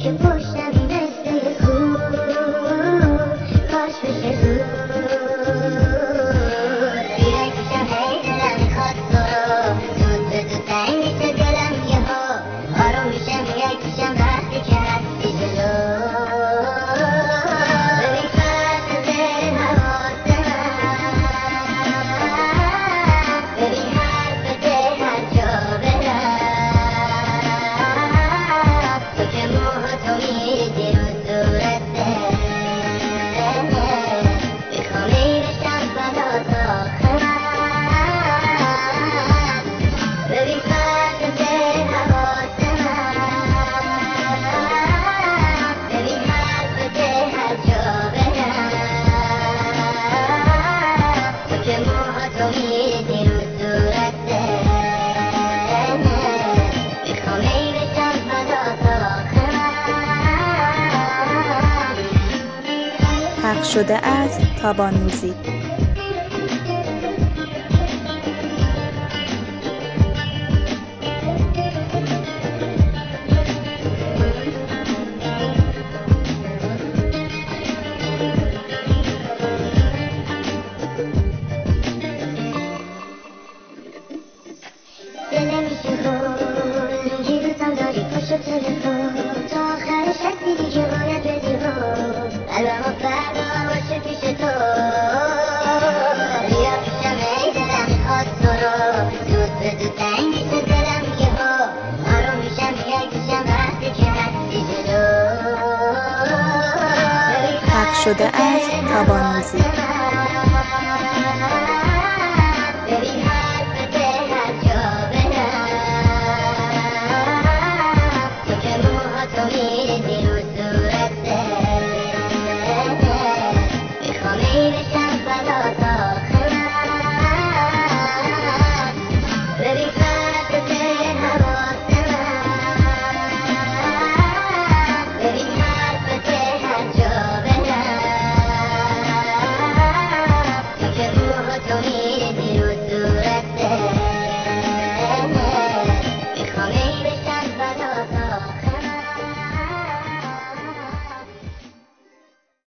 که پشتم مثل کو کاش بشه زود بیرکشم هی دلم میخواد تو رو زود به زود تنگ میشه دلم یهو آروم میشم یکیشم وقتی که هستی جلو ببین فرق ذهن حواس من ببین حرف ده هر جا برم تو که موهاتو میریزی رو صورت میخوام میرشم فدات آخر ببین فرق ذهن حواس من ببین حرف ده هر جا برم تو که موهاتو میریزی رو صورت میخوام میرشم فدات آخر پخش شده از تابان موزیک. دل نمیشه هول میگی دوستم داری پشت تلفن تا آخر شب دیگه باید بدی هول قلبمو فردا باشه پیش تو بیا پیشم ای دلم میخواد تو رو زود به زود تنگ میشه دلم یهو آروم میشم یکیشم وقتی که هستی جلو پخش شده از تابان موزیک.